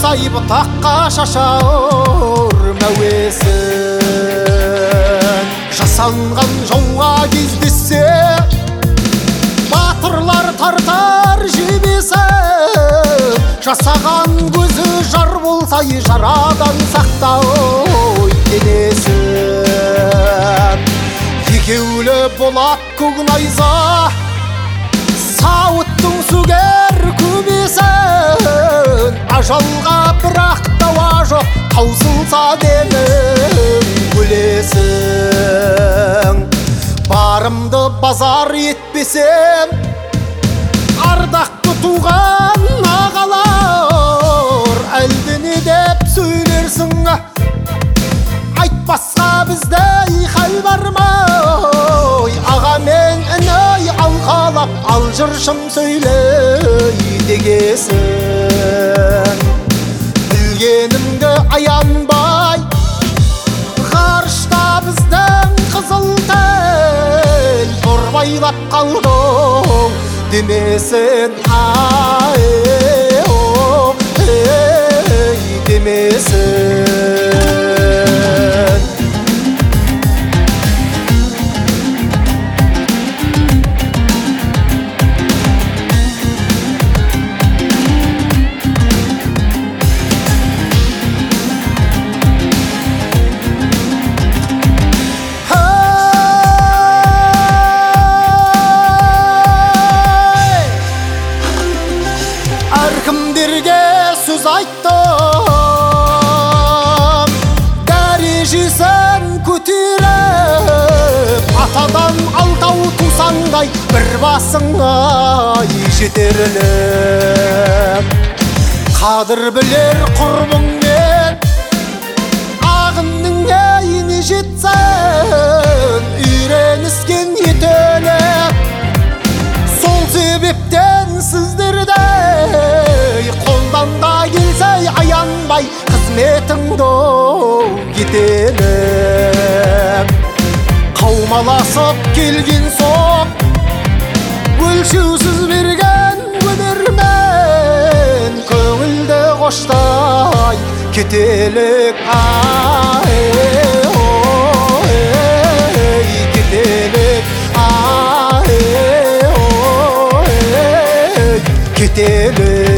Сайып таққа шашар мәуесін жасанған жауға кездессе батырлар тартар жебесін жасаған көзі жар болса жарадан сақтау денесін екеулі болат көк найза сауыттың сүгер көбесін ажалға бірақ дауа жоқ таусылса денің өлесің барымды базар етпесем ардақты туған ағалар әлде не деп сөйлерсің айтпасқа біздей хал бар ма аға мен іні алқалап ал жыршым сөйлей дегесін білгенімді аянбай ғарышта біздің қызыл тіл торбайлап қалдың демесін демесін әркімдерге сөз айттым дәрежесін көтеріп атадан алтау тусаңдай бір басыңа жетерлік қадір білер құрбыңмен ағынның әйіне жетсін үйреніскен етелік сол себептен сіздерді қолдан да келсе аянбай қызметіңді етелік қаумаласып келген соң өлшеусіз берген өнермен көңілді қоштай кетелік кетелік кетелік